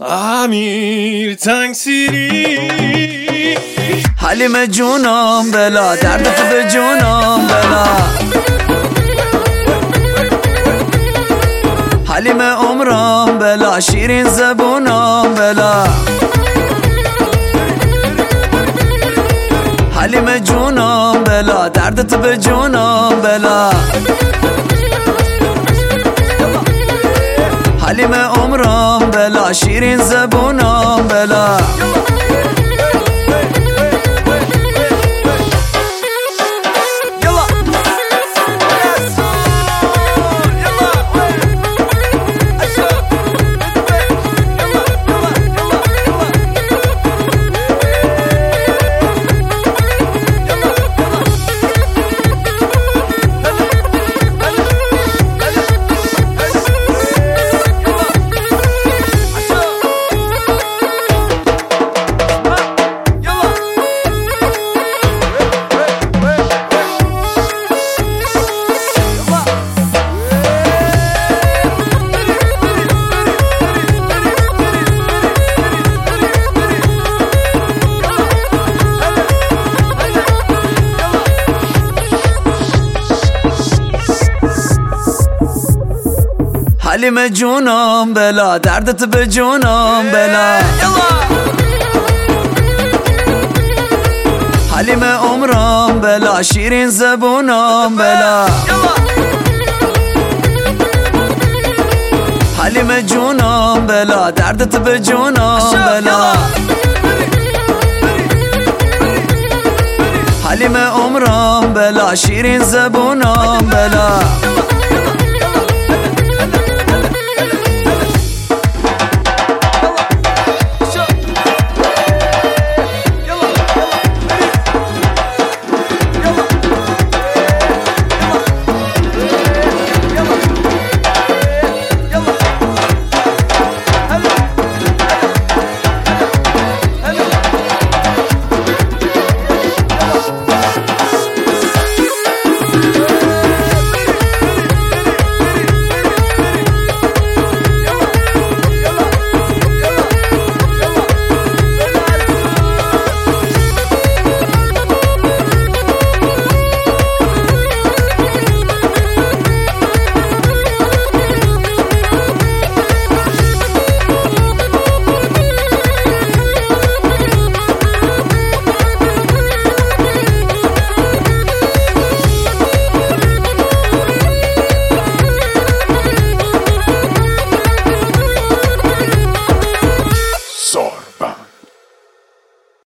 امیر تنگسیری حلیم جونم بلا، درد تو به جونم بلا، حلیم عمرم بلا، شیرین زبونم بلا، حلیم جونم بلا، درد تو به جونم بلا، حلیم عمرم بلا، شیرین زبونم بلا. حلیم جونم بلا، دردت به جونم بلا، حلیم عمرم بلا، شیرین زبونم بلا، حلیم جونم بلا، دردت به جونم بلا، حلیم عمرم بلا، شیرین زبونم بلا.